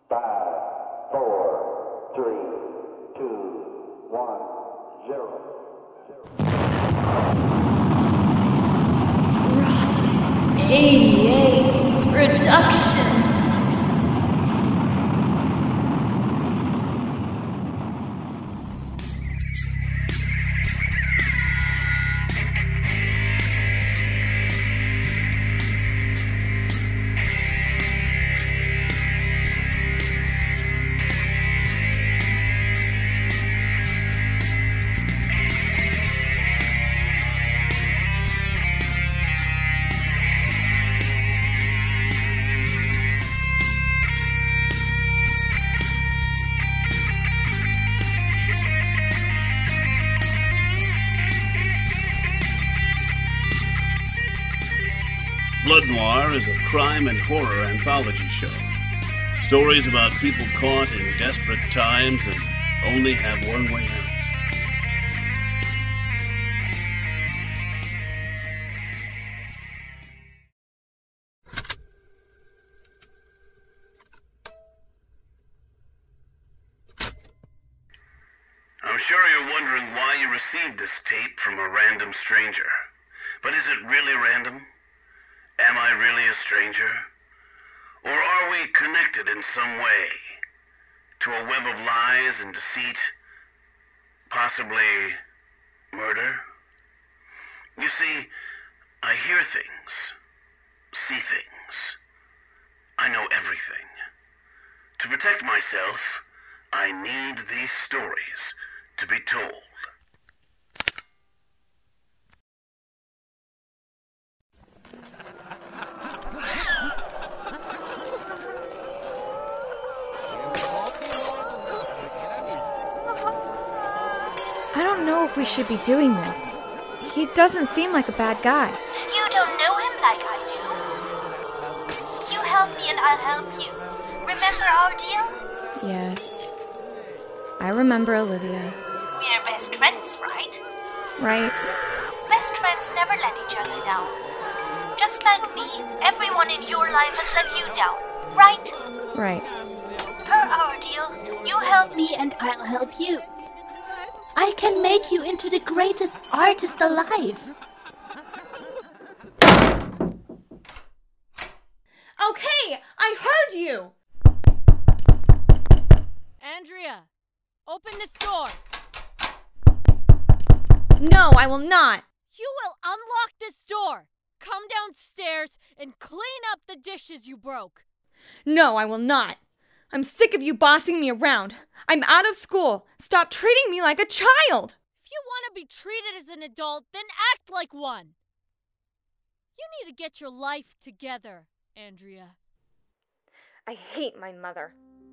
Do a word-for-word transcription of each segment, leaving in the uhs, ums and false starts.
Five, four, three, two, one, zero. Rocket eighty-eight Production. Blood Noir is a crime and horror anthology show. Stories about people caught in desperate times and only have one way out. I'm sure you're wondering why you received this tape from a random stranger. But is it really random? Am I really a stranger? Or are we connected in some way to a web of lies and deceit? Possibly murder? You see, I hear things, see things. I know everything. To protect myself, I need these stories to be told. I don't know if we should be doing this. He doesn't seem like a bad guy. You don't know him like I do. You help me and I'll help you. Remember our deal? Yes. I remember Olivia. We're best friends, right? Right. Best friends never let each other down. Just like me, everyone in your life has let you down, right? Right. Per our deal, you help me and I'll help you. I can make you into the greatest artist alive. Okay, I heard you! Andrea, open this door. No, I will not. You will unlock this door. Come downstairs and clean up the dishes you broke. No, I will not. I'm sick of you bossing me around. I'm out of school. Stop treating me like a child. If you want to be treated as an adult, then act like one. You need to get your life together, Andrea. I hate my mother.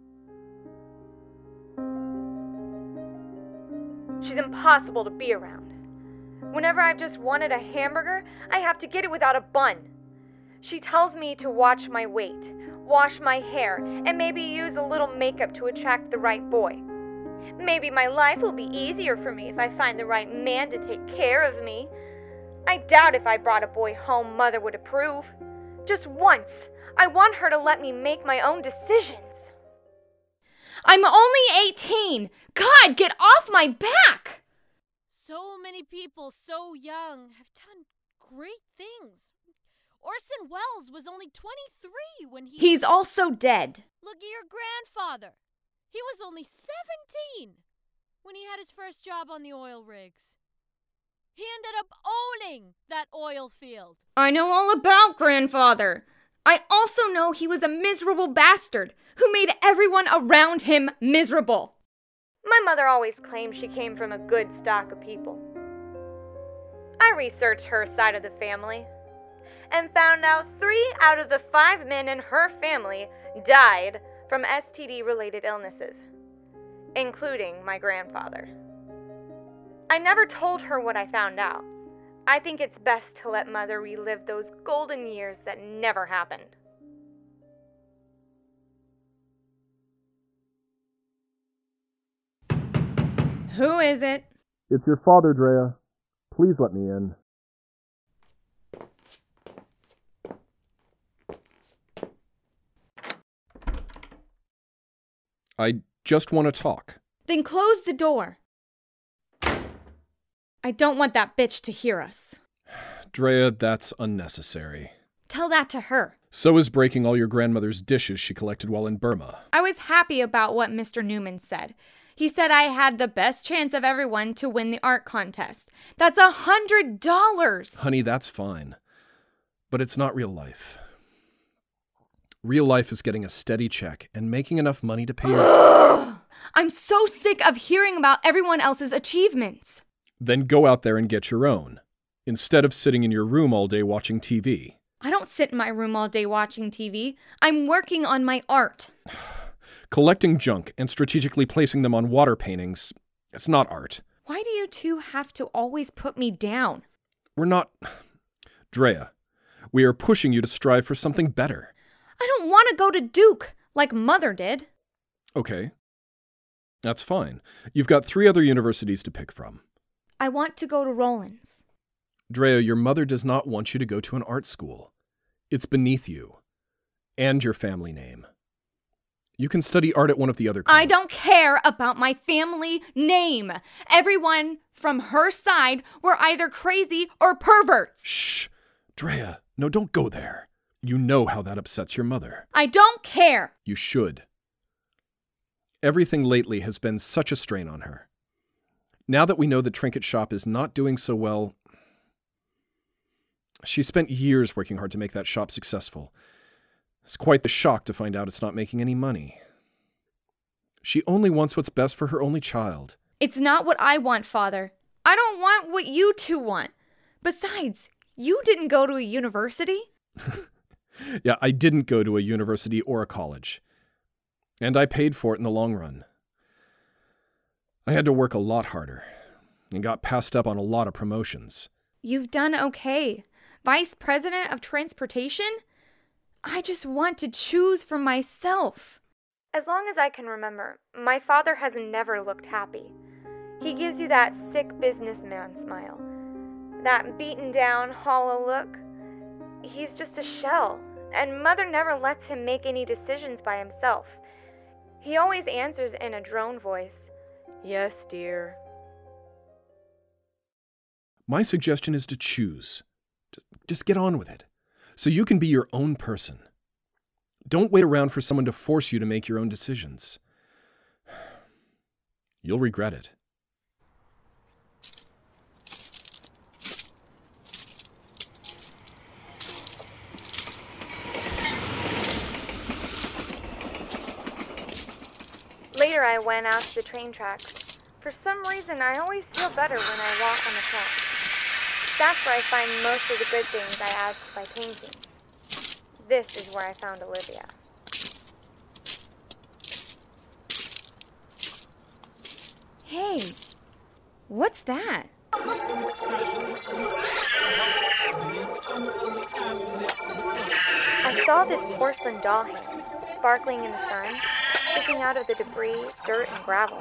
She's impossible to be around. Whenever I've just wanted a hamburger, I have to get it without a bun. She tells me to watch my weight, wash my hair, and maybe use a little makeup to attract the right boy. Maybe my life will be easier for me if I find the right man to take care of me. I doubt if I brought a boy home, Mother would approve. Just once, I want her to let me make my own decisions. I'm only eighteen. God, get off my back! So many people so young have done great things. Orson Welles was only twenty-three when he... He's also dead. Look at your grandfather. He was only seventeen when he had his first job on the oil rigs. He ended up owning that oil field. I know all about grandfather. I also know he was a miserable bastard who made everyone around him miserable. My mother always claimed she came from a good stock of people. I researched her side of the family and found out three out of the five men in her family died from S T D-related illnesses, including my grandfather. I never told her what I found out. I think it's best to let Mother relive those golden years that never happened. Who is it? It's your father, Drea. Please let me in. I just want to talk. Then close the door. I don't want that bitch to hear us. Drea, that's unnecessary. Tell that to her. So is breaking all your grandmother's dishes she collected while in Burma. I was happy about what Mister Newman said. He said I had the best chance of everyone to win the art contest. That's a hundred dollars! Honey, that's fine. But it's not real life. Real life is getting a steady check and making enough money to pay your... I'm so sick of hearing about everyone else's achievements. Then go out there and get your own, instead of sitting in your room all day watching T V. I don't sit in my room all day watching T V. I'm working on my art. Collecting junk and strategically placing them on water paintings, it's not art. Why do you two have to always put me down? We're not... Drea, we are pushing you to strive for something better. I don't want to go to Duke, like Mother did. Okay. That's fine. You've got three other universities to pick from. I want to go to Rollins. Drea, your mother does not want you to go to an art school. It's beneath you. And your family name. You can study art at one of the other colleges. I don't care about my family name. Everyone from her side were either crazy or perverts. Shh. Drea, no, don't go there. You know how that upsets your mother. I don't care. You should. Everything lately has been such a strain on her. Now that we know the Trinket Shop is not doing so well, she spent years working hard to make that shop successful. It's quite the shock to find out it's not making any money. She only wants what's best for her only child. It's not what I want, Father. I don't want what you two want. Besides, you didn't go to a university. Yeah, I didn't go to a university or a college. And I paid for it in the long run. I had to work a lot harder and got passed up on a lot of promotions. You've done okay. Vice President of Transportation? I just want to choose for myself. As long as I can remember, my father has never looked happy. He gives you that sick businessman smile. That beaten down, hollow look. He's just a shell, and Mother never lets him make any decisions by himself. He always answers in a drone voice. Yes, dear. My suggestion is to choose. Just get on with it, so you can be your own person. Don't wait around for someone to force you to make your own decisions. You'll regret it. Later, I went out to the train tracks. For some reason, I always feel better when I walk on the tracks. That's where I find most of the good things I add to my paintings. This is where I found Olivia. Hey, what's that? I saw this porcelain doll hand, sparkling in the sun, sticking out of the debris, dirt, and gravel.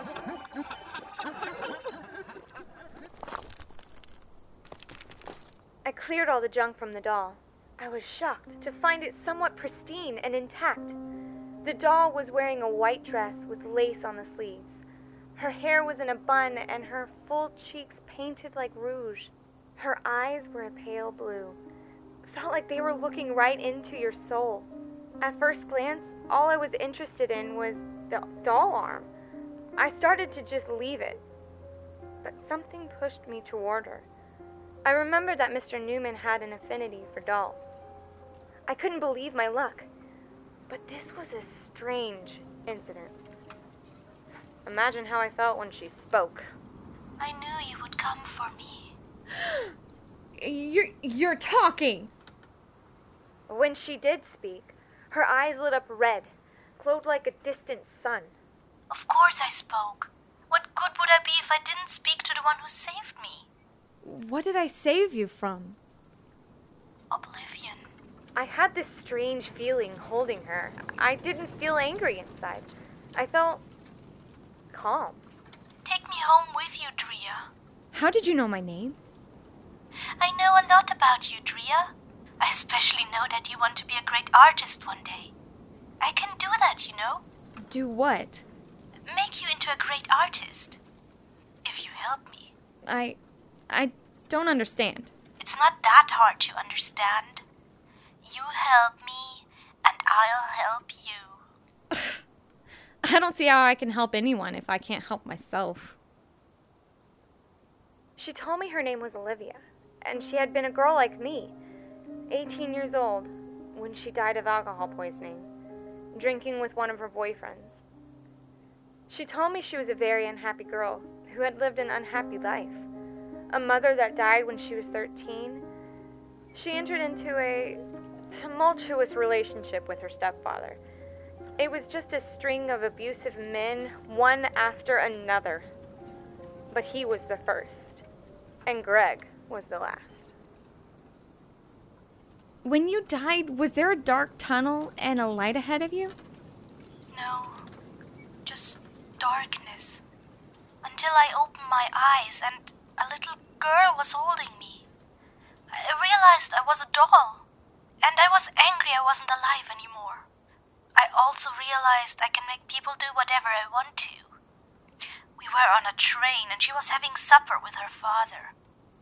I cleared all the junk from the doll. I was shocked to find it somewhat pristine and intact. The doll was wearing a white dress with lace on the sleeves. Her hair was in a bun and her full cheeks painted like rouge. Her eyes were a pale blue. Felt like they were looking right into your soul. At first glance, all I was interested in was the doll arm. I started to just leave it, but something pushed me toward her. I remembered that Mister Newman had an affinity for dolls. I couldn't believe my luck, but this was a strange incident. Imagine how I felt when she spoke. I knew you would come for me. You're, you're talking. When she did speak, her eyes lit up red, glowed like a distant sun. Of course I spoke. What good would I be if I didn't speak to the one who saved me? What did I save you from? Oblivion. I had this strange feeling holding her. I didn't feel angry inside. I felt calm. Take me home with you, Drea. How did you know my name? I know a lot about you, Drea. I especially know that you want to be a great artist one day. I can do that, you know. Do what? make you into a great artist. If you help me. I... I don't understand. It's not that hard to understand. You help me, and I'll help you. I don't see how I can help anyone if I can't help myself. She told me her name was Olivia, and she had been a girl like me, eighteen years old, when she died of alcohol poisoning, drinking with one of her boyfriends. She told me she was a very unhappy girl who had lived an unhappy life, a mother that died when she was thirteen. She entered into a tumultuous relationship with her stepfather. It was just a string of abusive men, one after another. But he was the first, and Greg was the last. When you died, was there a dark tunnel and a light ahead of you? No, just darkness. Until I opened my eyes and a little girl was holding me. I realized I was a doll, and I was angry I wasn't alive anymore. I also realized I can make people do whatever I want to. We were on a train and she was having supper with her father.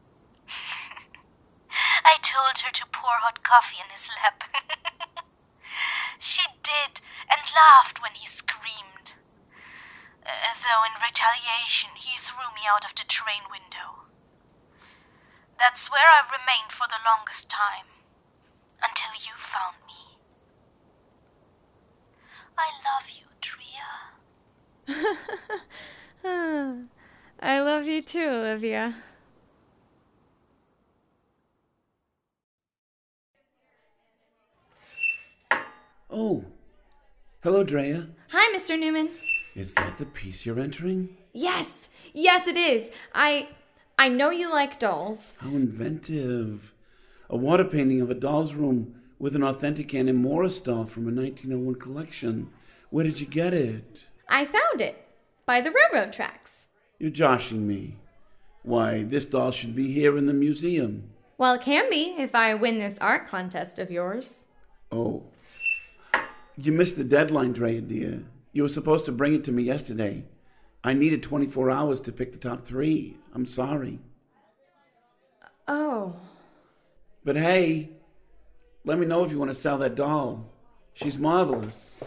I told her to pour hot coffee in his lap. She did and laughed when he screamed. Uh, though in retaliation he threw me out of the train window. That's where I remained for the longest time, until you found me. I love you, Drea. I love you too, Olivia. Oh, hello, Drea. Hi, Mister Newman. Is that the piece you're entering? Yes, yes it is. I, I know you like dolls. How inventive. A water painting of a doll's room with an authentic Annie Morris doll from a nineteen oh one collection. Where did you get it? I found it. By the railroad tracks. You're joshing me. Why, this doll should be here in the museum. Well, it can be if I win this art contest of yours. Oh. You missed the deadline, Drea, dear. You were supposed to bring it to me yesterday. I needed twenty-four hours to pick the top three. I'm sorry. Oh. But hey, let me know if you want to sell that doll. She's marvelous.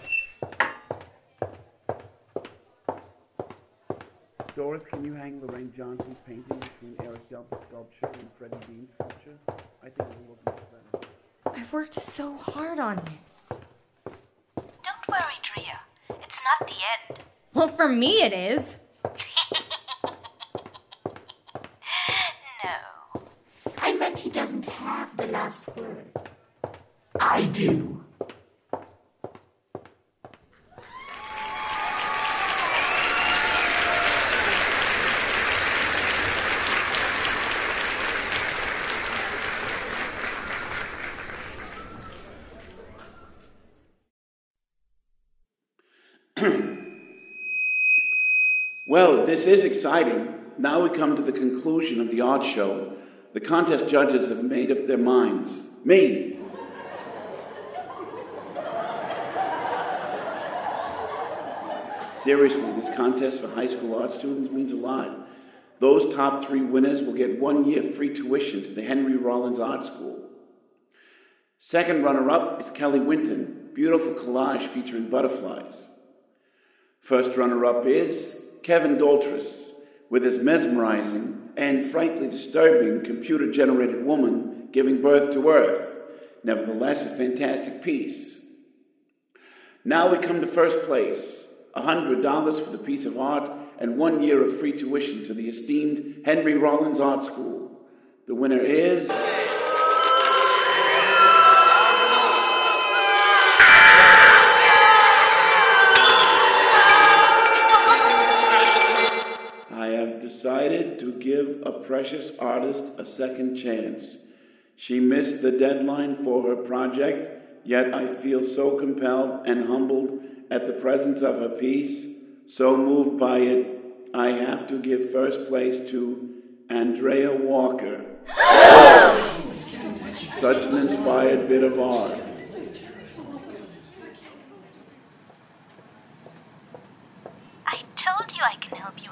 Doris, can you hang Lorraine Johnson's painting between Eric Delp's sculpture and Freddie Dean's sculpture? I think it will look much better. I've worked so hard on this. Don't worry, Drea. It's not the end. Well, for me it is. No. I meant he doesn't have the last word. I do. Well, this is exciting. Now we come to the conclusion of the art show. The contest judges have made up their minds. Me. Seriously, this contest for high school art students means a lot. Those top three winners will get one year free tuition to the Henry Rollins Art School. Second runner-up is Kelly Winton, beautiful collage featuring butterflies. First runner-up is Kevin Doltris, with his mesmerizing and frankly disturbing computer-generated woman giving birth to Earth. Nevertheless, a fantastic piece. Now we come to first place, one hundred dollars for the piece of art and one year of free tuition to the esteemed Henry Rollins Art School. The winner is... decided to give a precious artist a second chance. She missed the deadline for her project, yet I feel so compelled and humbled at the presence of her piece, so moved by it, I have to give first place to Andrea Walker. Such an inspired bit of art. I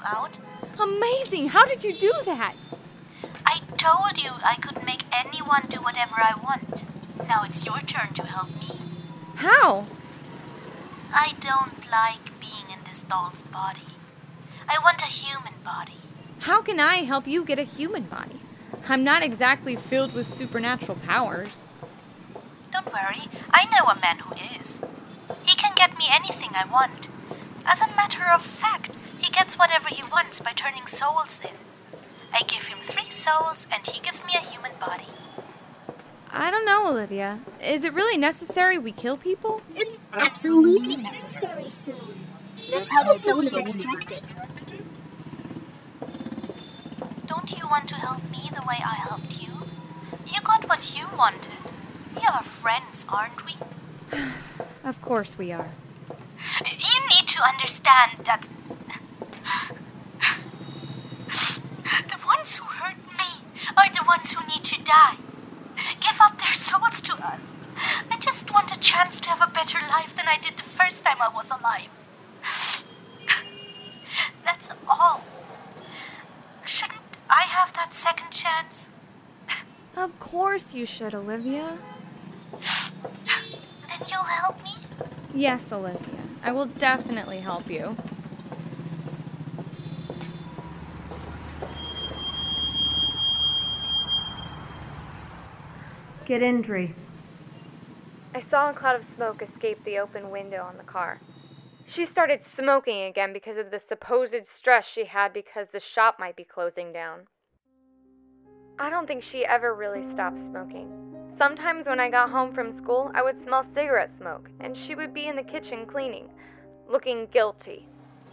out. Amazing! How did you do that? I told you I could make anyone do whatever I want. Now it's your turn to help me. How? I don't like being in this doll's body. I want a human body. How can I help you get a human body? I'm not exactly filled with supernatural powers. Don't worry, I know a man who is. He can get me anything I want. As a matter of fact, he gets whatever he wants by turning souls in. I give him three souls and he gives me a human body. I don't know, Olivia. Is it really necessary we kill people? It's absolutely necessary. That's how the soul is extracted. Don't you want to help me the way I helped you? You got what you wanted. We are friends, aren't we? Of course we are. You need to understand that the ones who hurt me are the ones who need to die. Give up their souls to us. I just want a chance to have a better life than I did the first time I was alive. That's all. Shouldn't I have that second chance? Of course you should, Olivia. Then you'll help me? Yes, Olivia. I will definitely help you. Get in, Dree. I saw a cloud of smoke escape the open window on the car. She started smoking again because of the supposed stress she had because the shop might be closing down. I don't think she ever really stopped smoking. Sometimes when I got home from school, I would smell cigarette smoke, and she would be in the kitchen cleaning, looking guilty.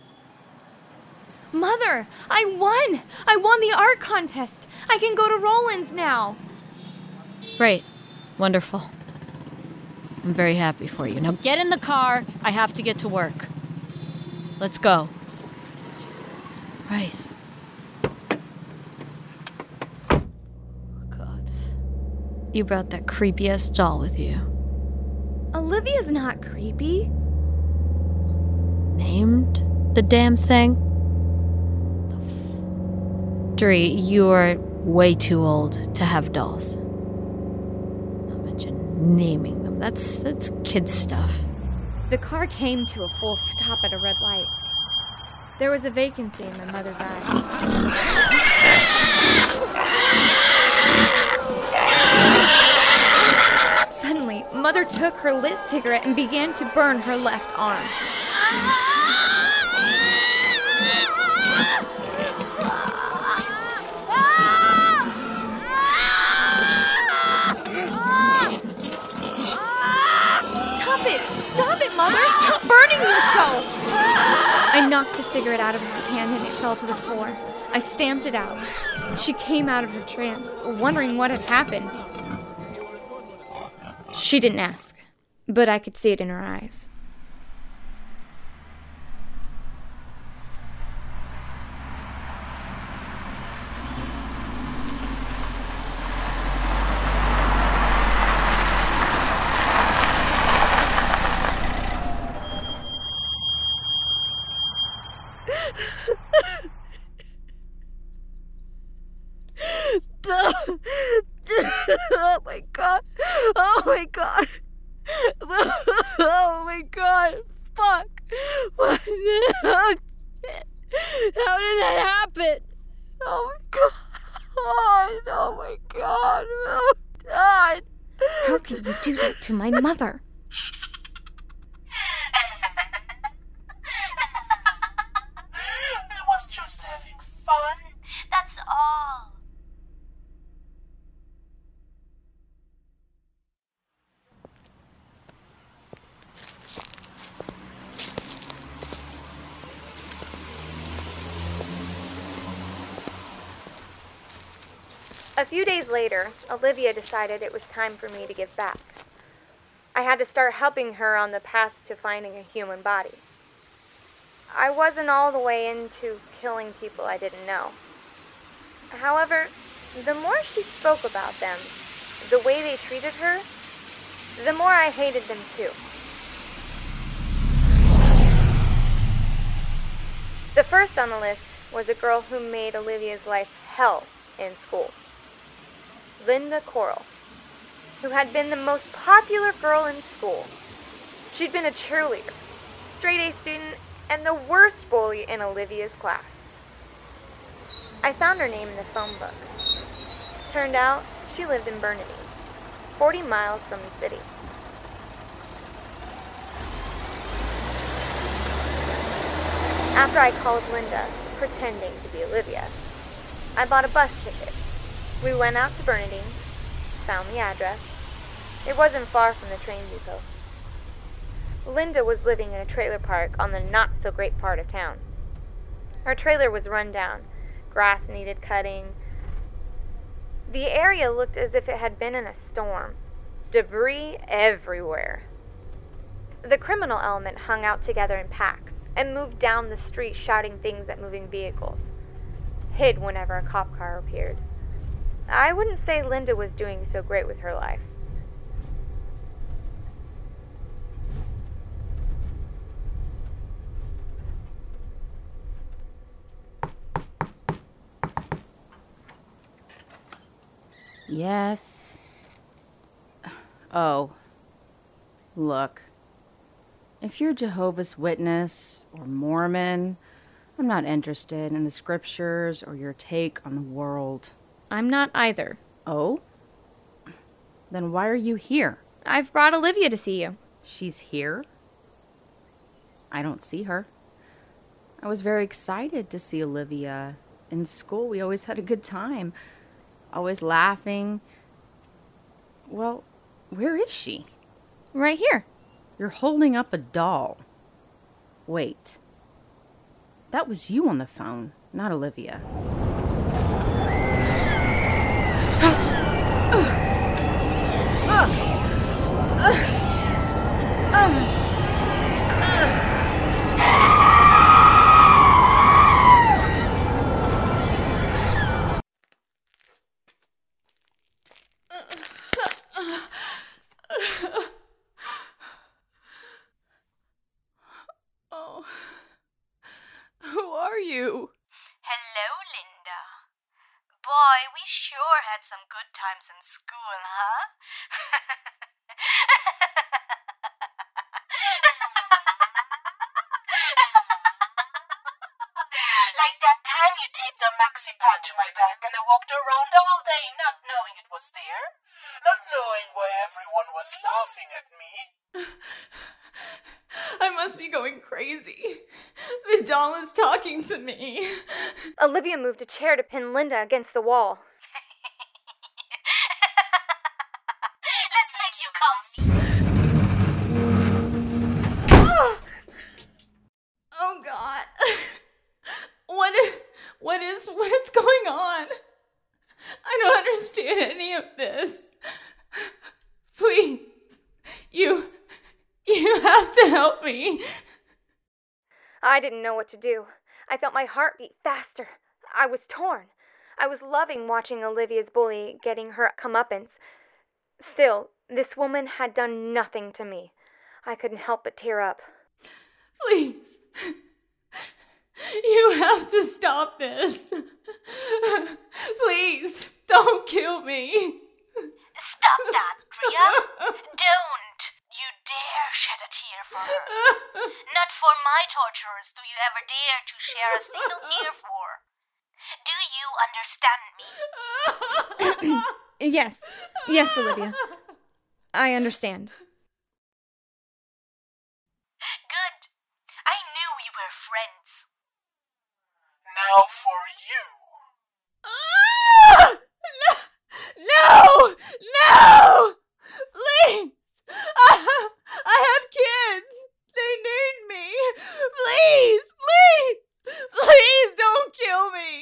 Mother, I won! I won the art contest! I can go to Roland's now! Great. Wonderful. I'm very happy for you. Now get in the car. I have to get to work. Let's go. Christ. Oh, God. You brought that creepy-ass doll with you. Olivia's not creepy. Named the damn thing? The f- Dree, you are way too old to have dolls. Not mention naming them. That's that's kid stuff. The car came to a full stop at a red light. There was a vacancy in my mother's eye. Suddenly, Mother took her lit cigarette and began to burn her left arm. Stop it! Stop it, Mother! Stop burning yourself! I knocked the cigarette out of her hand and it fell to the floor. I stamped it out. She came out of her trance, wondering what had happened. She didn't ask, but I could see it in her eyes. Oh my god. Oh my god. Oh my god. Fuck. What? Oh, shit. How did that happen? Oh my god. Oh my god. Oh god. How can you do that to my mother? I was just having fun. That's all. A few days later, Olivia decided it was time for me to give back. I had to start helping her on the path to finding a human body. I wasn't all the way into killing people I didn't know. However, the more she spoke about them, the way they treated her, the more I hated them too. The first on the list was a girl who made Olivia's life hell in school. Linda Coral, who had been the most popular girl in school. She'd been a cheerleader, straight-A student, and the worst bully in Olivia's class. I found her name in the phone book. Turned out, she lived in Bernadine, forty miles from the city. After I called Linda, pretending to be Olivia, I bought a bus ticket. We went out to Bernadine, found the address. It wasn't far from the train depot. Linda was living in a trailer park on the not-so-great part of town. Her trailer was run down. Grass needed cutting. The area looked as if it had been in a storm. Debris everywhere. The criminal element hung out together in packs and moved down the street shouting things at moving vehicles. Hid whenever a cop car appeared. I wouldn't say Linda was doing so great with her life. Yes. Oh. Look. If you're Jehovah's Witness or Mormon, I'm not interested in the scriptures or your take on the world. I'm not either. Oh? Then why are you here? I've brought Olivia to see you. She's here? I don't see her. I was very excited to see Olivia. In school, we always had a good time. Always laughing. Well, where is she? Right here. You're holding up a doll. Wait. That was you on the phone, not Olivia. Oh. Who are you? Hello, Linda. Boy, we sure had some good times in school, huh? Like that time you taped a maxi pad to my back and I walked around all day not knowing it was there. Not knowing why everyone was laughing at me. I must be going crazy. The doll is talking to me. Olivia moved a chair to pin Linda against the wall. Let's make you comfy. Oh, oh God. What is, what is, what is going on? I don't understand any of this. Please, you, you have to help me. I didn't know what to do. I felt my heart beat faster. I was torn. I was loving watching Olivia's bully getting her comeuppance. Still, this woman had done nothing to me. I couldn't help but tear up. Please. You have to stop this. Please, don't kill me. Stop that, Drea. Don't you dare shed a tear for her. Not for my torturers do you ever dare to share a single tear for. Do you understand me? Yes. Yes, Olivia. I understand. Good. I knew we were friends. Now for you. Ah! No! No! Please! I, I have kids! They need me! Please! Please! Please don't kill me!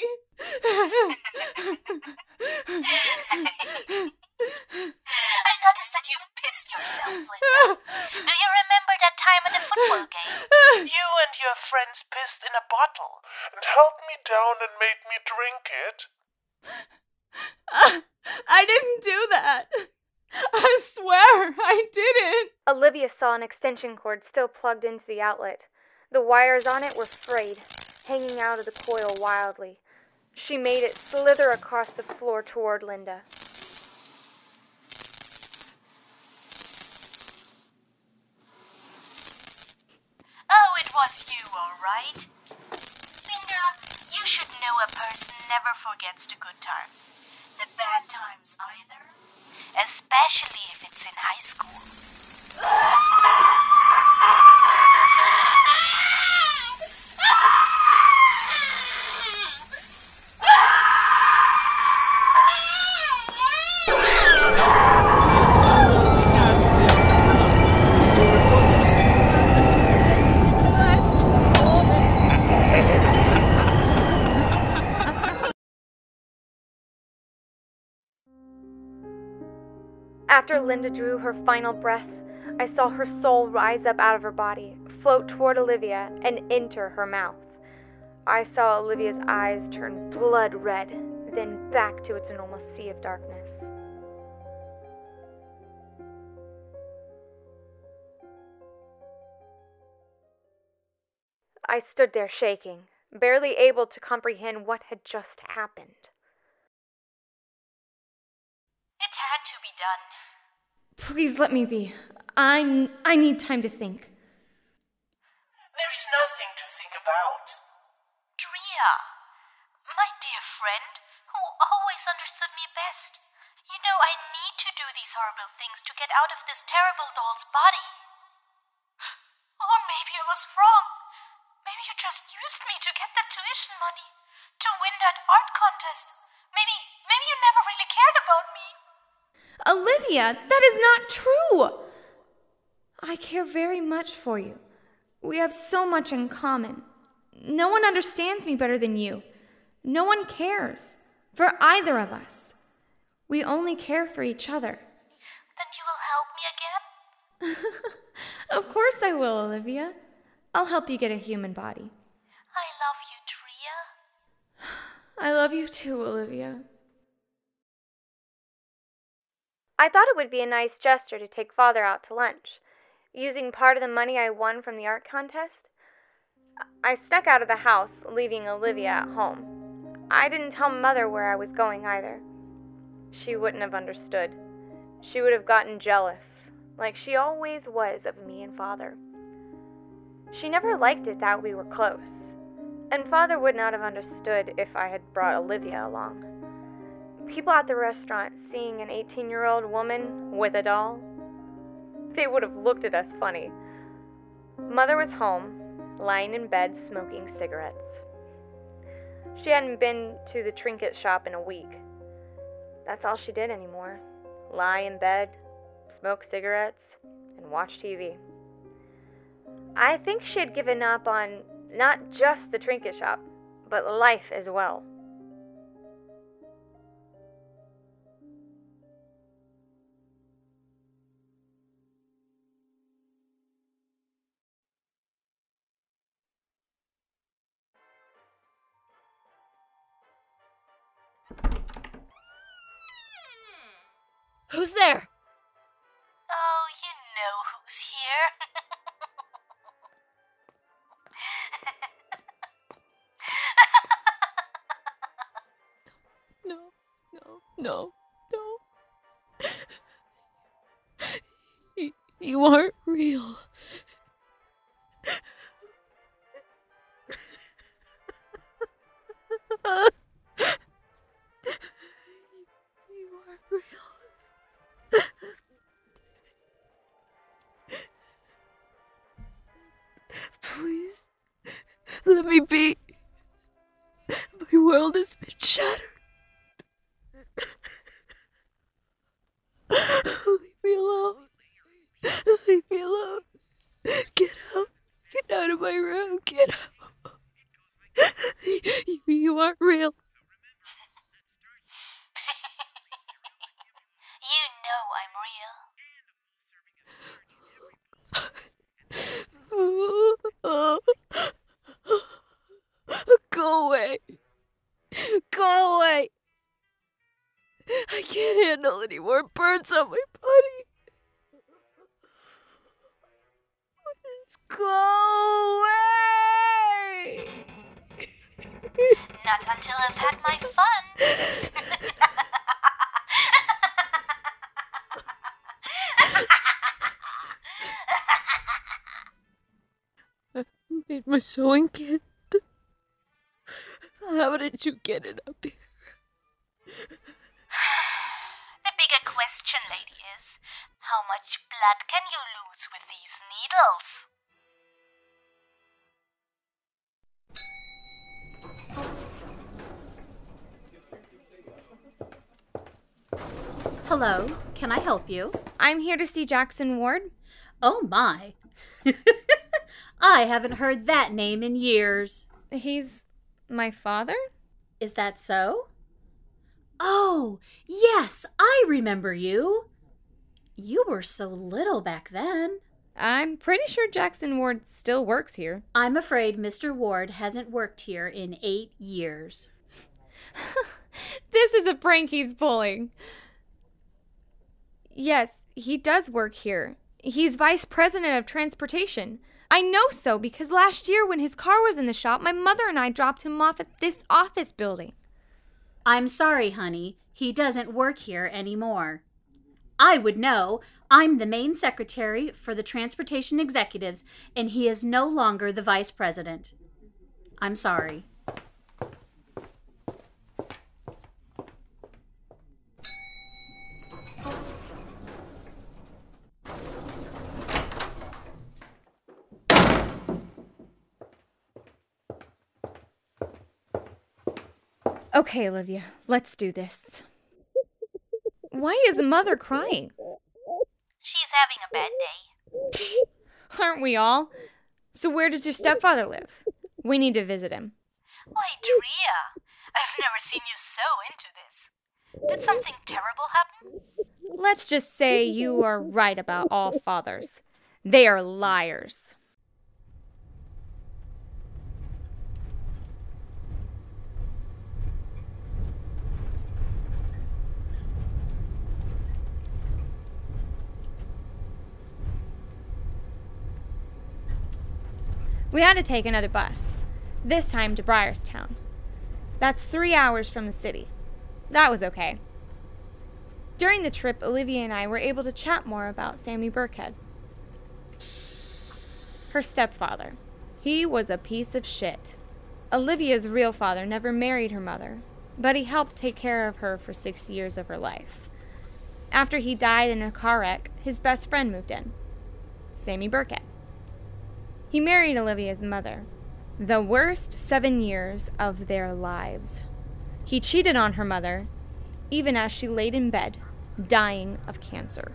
I noticed that you've pissed yourself, Linda. Do you remember that time at the football game? You and your friends pissed in a bottle and held me down and made me drink it. Uh, I didn't do that. I swear I didn't. Olivia saw an extension cord still plugged into the outlet. The wires on it were frayed. hanging out of the coil wildly. She made it slither across the floor toward Linda. Oh, it was you, all right. Linda, you should know a person never forgets the good times. The bad times either. Especially if it's in high school. After Linda drew her final breath, I saw her soul rise up out of her body, float toward Olivia, and enter her mouth. I saw Olivia's eyes turn blood red, then back to its normal sea of darkness. I stood there shaking, barely able to comprehend what had just happened. It had to be done. Please let me be. I, I need time to think. There's nothing to think about. Drea, my dear friend, who always understood me best. You know I need to do these horrible things to get out of this terrible doll's body. Or maybe I was wrong. Maybe you just used me to get that tuition money, to win that art contest. Maybe, maybe you never really cared about me. Olivia, that is not true. I care very much for you. We have so much in common. No one understands me better than you. No one cares for either of us. We only care for each other. Then you will help me again? Of course I will, Olivia. I'll help you get a human body. I love you, Drea. I love you too, Olivia. I thought it would be a nice gesture to take Father out to lunch, using part of the money I won from the art contest. I snuck out of the house, leaving Olivia at home. I didn't tell Mother where I was going either. She wouldn't have understood. She would have gotten jealous, like she always was of me and Father. She never liked it that we were close, and Father would not have understood if I had brought Olivia along. People at the restaurant seeing an eighteen-year-old woman with a doll, they would have looked at us funny. Mother was home, lying in bed smoking cigarettes. She hadn't been to the trinket shop in a week. That's all she did anymore. Lie in bed, smoke cigarettes, and watch T V. I think she had given up on not just the trinket shop, but life as well. Who's there? Oh, you know who's here. No, no, no, no. You, you aren't real. You aren't real. Please, let me be. My world has been shattered. Leave me alone. Leave me alone. Get out. Get out of my room. Get out. You, you aren't real. You know I'm real. Go away. Go away. I can't handle any more burns on my body. Please go away. that until I've had my fun. I made my sewing kit. How did you get it up here? The bigger question, lady, is how much blood can you lose with these needles? Hello, can I help you? I'm here to see Jackson Ward. Oh my. I haven't heard that name in years. He's my father? Is that so? Oh, yes, I remember you. You were so little back then. I'm pretty sure Jackson Ward still works here. I'm afraid Mister Ward hasn't worked here in eight years. This is a prank he's pulling. Yes, he does work here. He's vice president of transportation. I know so because last year when his car was in the shop, my mother and I dropped him off at this office building. I'm sorry, honey. He doesn't work here anymore. I would know. I'm the main secretary for the transportation executives, and he is no longer the vice president. I'm sorry. Okay, Olivia, let's do this. Why is Mother crying? She's having a bad day. Aren't we all? So where does your stepfather live? We need to visit him. Why, Drea, I've never seen you so into this. Did something terrible happen? Let's just say you are right about all fathers. They are liars. We had to take another bus, this time to Briarstown. That's three hours from the city. That was okay. During the trip, Olivia and I were able to chat more about Sammy Burkhead. Her stepfather. He was a piece of shit. Olivia's real father never married her mother, but he helped take care of her for six years of her life. After he died in a car wreck, his best friend moved in, Sammy Burkhead. He married Olivia's mother. The worst seven years of their lives. He cheated on her mother, even as she laid in bed, dying of cancer.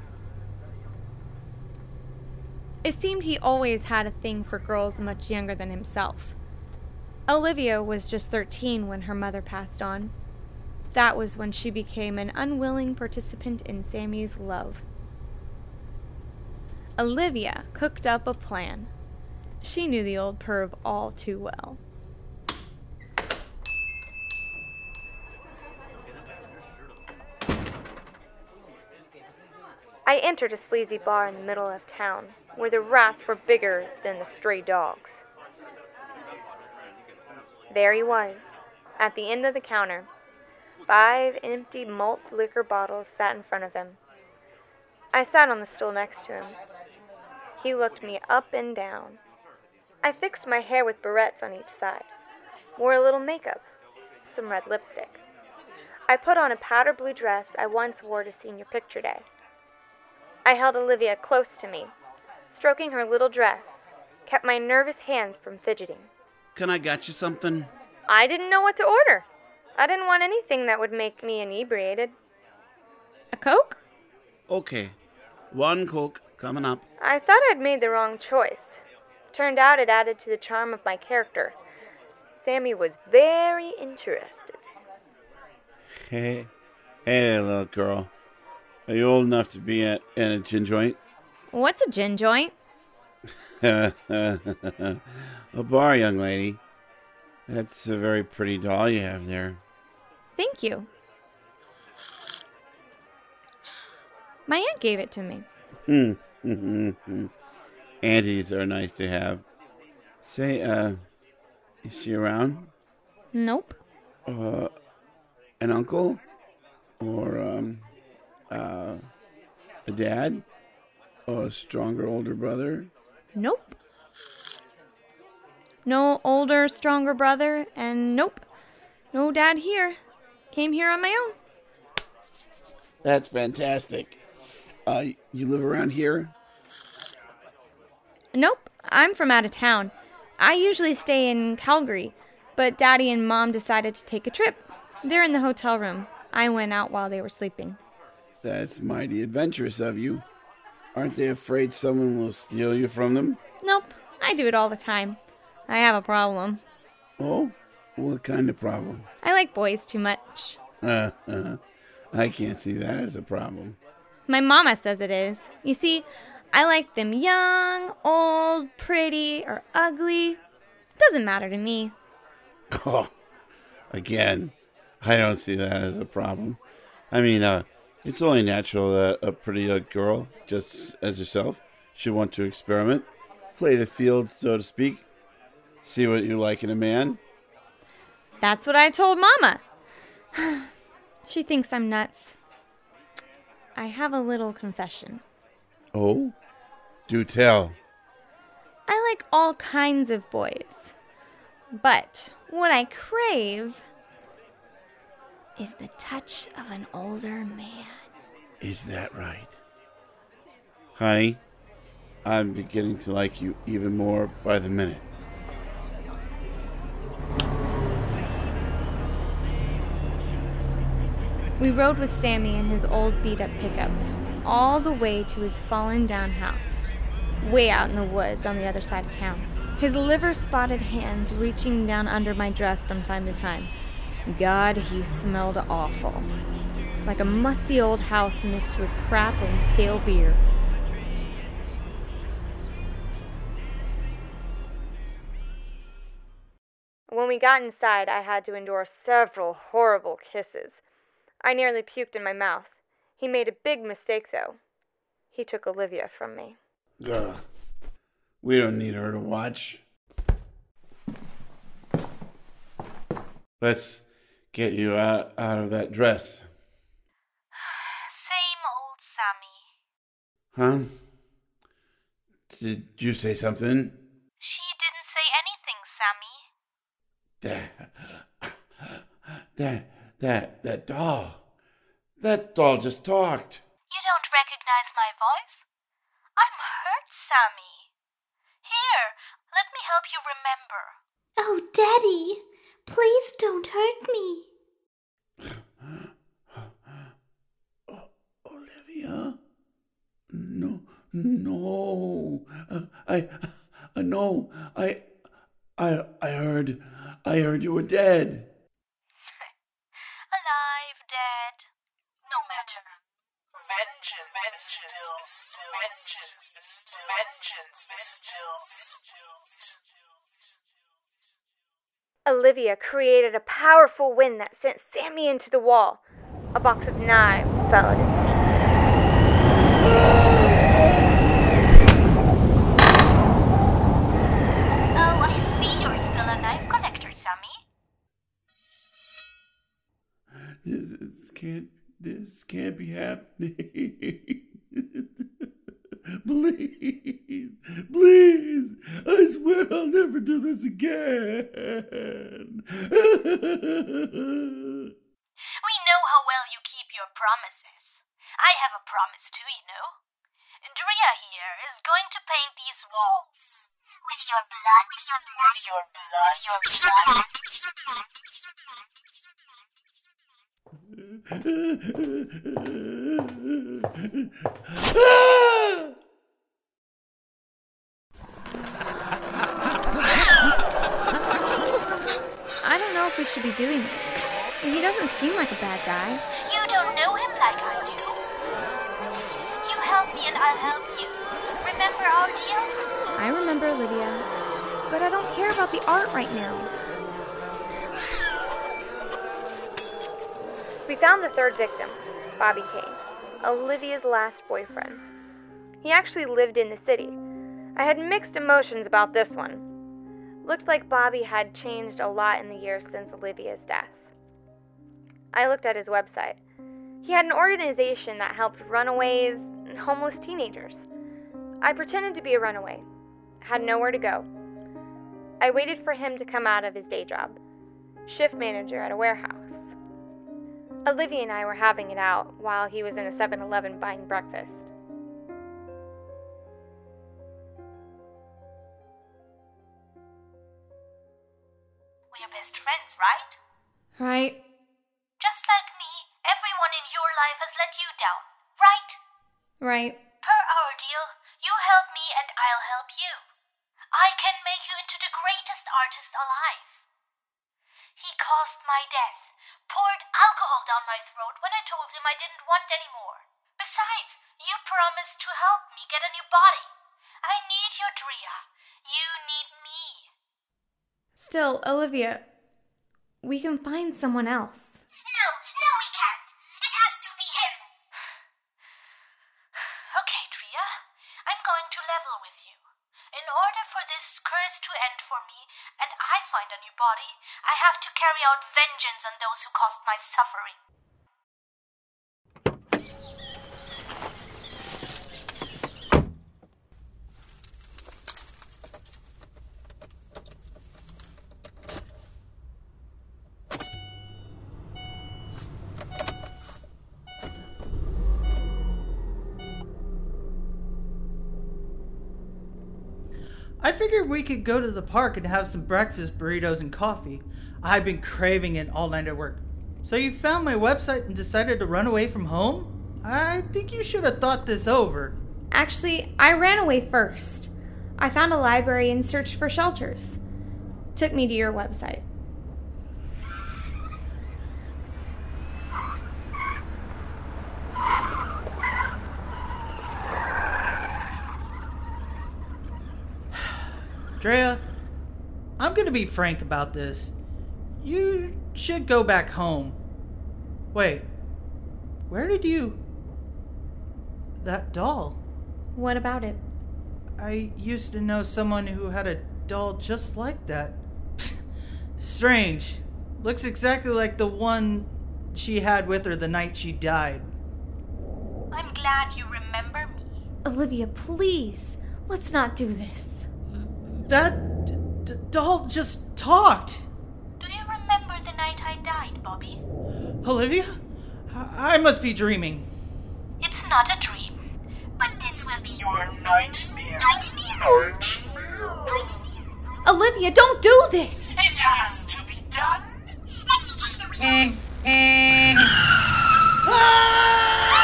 It seemed he always had a thing for girls much younger than himself. Olivia was just thirteen when her mother passed on. That was when she became an unwilling participant in Sammy's love. Olivia cooked up a plan. She knew the old perv all too well. I entered a sleazy bar in the middle of town, where the rats were bigger than the stray dogs. There he was, at the end of the counter. Five empty malt liquor bottles sat in front of him. I sat on the stool next to him. He looked me up and down. I fixed my hair with barrettes on each side, wore a little makeup, some red lipstick. I put on a powder blue dress I once wore to senior picture day. I held Olivia close to me, stroking her little dress, kept my nervous hands from fidgeting. Can I get you something? I didn't know what to order. I didn't want anything that would make me inebriated. A Coke? Okay. One Coke coming up. I thought I'd made the wrong choice. Turned out it added to the charm of my character. Sammy was very interested. Hey, hey, little girl. Are you old enough to be at, in a gin joint? What's a gin joint? A bar, young lady. That's a very pretty doll you have there. Thank you. My aunt gave it to me. Hmm. Aunties are nice to have. Say, uh, is she around? Nope. Uh, an uncle? Or, um, uh, a dad? Or a stronger older brother? Nope. No older, stronger brother, and nope. No dad here. Came here on my own. That's fantastic. Uh, you live around here? Nope. I'm from out of town. I usually stay in Calgary, but Daddy and Mom decided to take a trip. They're in the hotel room. I went out while they were sleeping. That's mighty adventurous of you. Aren't they afraid someone will steal you from them? Nope. I do it all the time. I have a problem. Oh? What kind of problem? I like boys too much. Uh, uh, I can't see that as a problem. My mama says it is. You see, I like them young, old, pretty, or ugly. Doesn't matter to me. Oh, again, I don't see that as a problem. I mean, uh, it's only natural that a pretty young girl, just as yourself, should want to experiment, play the field, so to speak, see what you like in a man. That's what I told Mama. She thinks I'm nuts. I have a little confession. Oh? Do tell. I like all kinds of boys. But what I crave is the touch of an older man. Is that right? Honey, I'm beginning to like you even more by the minute. We rode with Sammy in his old beat-up pickup all the way to his fallen-down house, way out in the woods on the other side of town. His liver-spotted hands reaching down under my dress from time to time. God, he smelled awful. Like a musty old house mixed with crap and stale beer. When we got inside, I had to endure several horrible kisses. I nearly puked in my mouth. He made a big mistake, though. He took Olivia from me. Ugh. We don't need her to watch. Let's get you out, out of that dress. Same old Sammy. Huh? Did you say something? She didn't say anything, Sammy. That... That... That... That doll. That doll just talked. You don't recognize my voice? I'm hurt, Sammy. Here, let me help you remember. Oh, Daddy, please don't hurt me. Oh, Olivia? No, no. Uh, I, uh, no, I, I, I heard, I heard you were dead. Alive, dead. No matter. Vengeance, vengeance, still, vengeance, still, vengeance, still, Olivia created a powerful wind that sent Sammy into the wall. A box of knives fell at his feet. Oh, I see you're still a knife collector, Sammy. This, this can't, this can't be happening. Please, please, I swear I'll never do this again. We know how well you keep your promises. I have a promise too, you know. Drea here is going to paint these walls. With your blood, with your blood, with your blood, with your blood. I don't know if we should be doing this. He doesn't seem like a bad guy. You don't know him like I do. You help me and I'll help you. Remember our deal? I remember, Olivia. But I don't care about the art right now. We found the third victim, Bobby Kane, Olivia's last boyfriend. He actually lived in the city. I had mixed emotions about this one. Looked like Bobby had changed a lot in the years since Olivia's death. I looked at his website. He had an organization that helped runaways and homeless teenagers. I pretended to be a runaway, had nowhere to go. I waited for him to come out of his day job, shift manager at a warehouse. Olivia and I were having it out while he was in a seven eleven buying breakfast. We're best friends, right? Right. Just like me, everyone in your life has let you down, right? Right. Per our deal, you help me and I'll help you. I can make you into the greatest artist alive. He caused my death, poured alcohol down my throat when I told him I didn't want any more. Besides, you promised to help me get a new body. I need you, Drea. You need me. Still, Olivia, we can find someone else. No, no we can't. It has to be him. Okay, Drea, I'm going to level with you. In order for this curse to end for me, and I find a new body, I have to carry out vengeance on those who caused my suffering. I figured we could go to the park and have some breakfast, burritos, and coffee. I've been craving it all night at work. So you found my website and decided to run away from home? I think you should have thought this over. Actually, I ran away first. I found a library and searched for shelters. Took me to your website. Drea, I'm gonna be frank about this. You should go back home. Wait, where did you... That doll. What about it? I used to know someone who had a doll just like that. Strange. Looks exactly like the one she had with her the night she died. I'm glad you remember me. Olivia, please. Let's not do this. That d- d- doll just talked. Do you remember the night I died, Bobby? Olivia? I, I must be dreaming. It's not a dream, but this will be your nightmare. Nightmare. Nightmare. Nightmare. Olivia, don't do this. It has to be done. Let me take the wheel. Ah!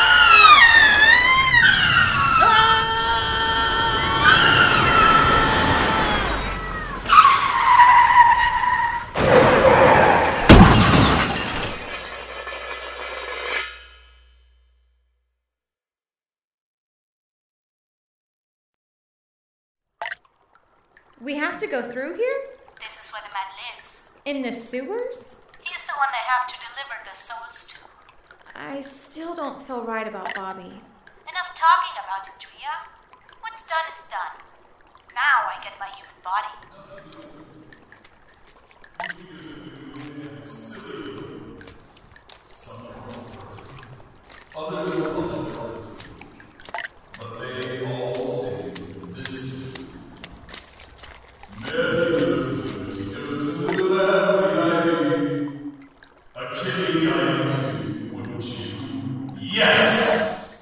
We have to go through here? This is where the man lives. In the sewers? He's the one I have to deliver the souls to. I still don't feel right about Bobby. Enough talking about it, Drea. What's done is done. Now I get my human body. But they all say this is yes!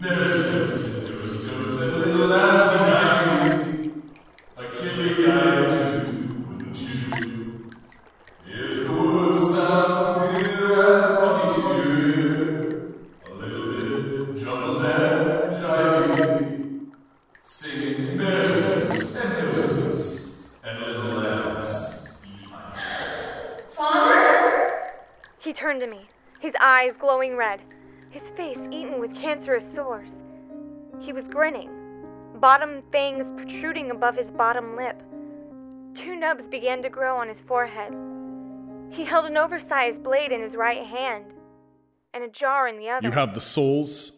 If the words sound weird and funny to you, a little bit jumbled and jivey, sing measures and noses and little lambs. Father? He turned to me, his eyes glowing red, his face eaten with cancerous sores. He was grinning, bottom fangs protruding above his bottom lip. Two nubs began to grow on his forehead. He held an oversized blade in his right hand and a jar in the other. You have the souls?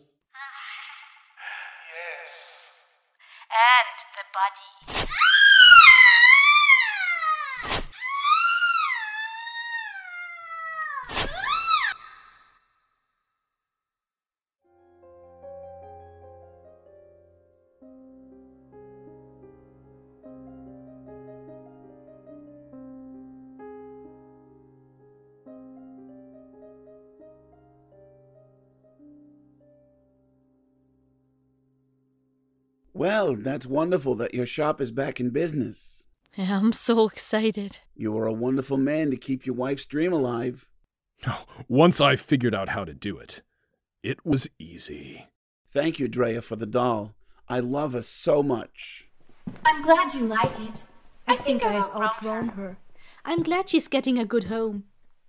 Yes. And the body. Well, that's wonderful that your shop is back in business. Yeah, I'm so excited. You are a wonderful man to keep your wife's dream alive. Oh, once I figured out how to do it, it was easy. Thank you, Drea, for the doll. I love her so much. I'm glad you like it. I think I've outgrown her. I'm glad she's getting a good home.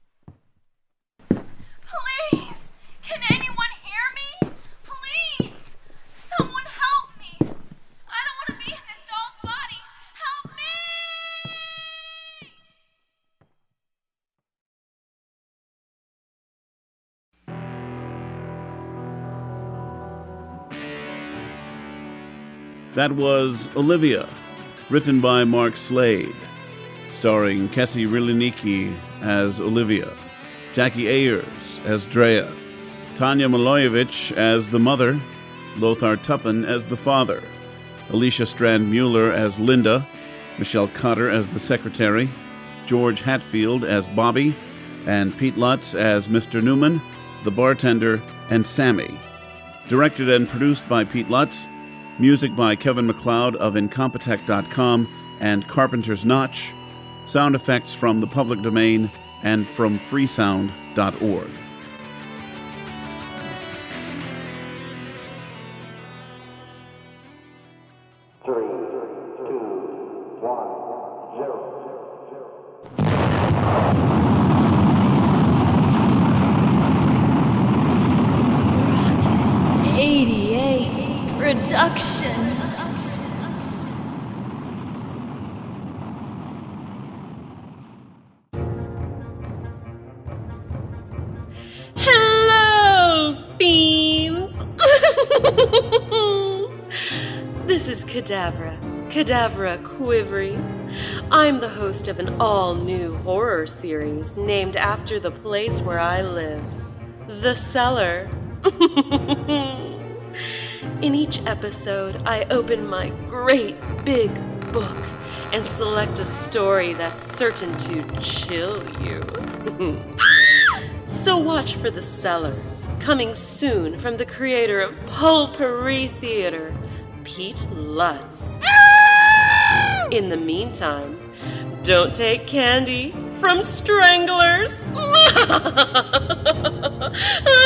Please! Can anyone hear me? Please! Someone help me! I don't want to be in this doll's body! Help me! That was Olivia, written by Mark Slade, starring Kessie Riliniki as Olivia, Jackie Ayers as Drea, Tanya Milojevic as the mother, Lothar Tuppen as the father, Alicia Strand-Mueller as Linda, Michelle Cotter as the secretary, George Hatfield as Bobby, and Pete Lutz as Mister Newman, the bartender, and Sammy. Directed and produced by Pete Lutz. Music by Kevin MacLeod of Incompetech dot com and Carpenter's Notch. Sound effects from the public domain and from freesound dot org. Three, two, one, zero. eighty-eight Production. Hello, fiends! This is Cadavra, Cadavra Quivery. I'm the host of an all-new horror series named after the place where I live, the cellar. In each episode, I open my great big book and select a story that's certain to chill you. So watch for The Cellar, coming soon from the creator of Pulpery Theater, Pete Lutz. In the meantime, don't take candy from stranglers.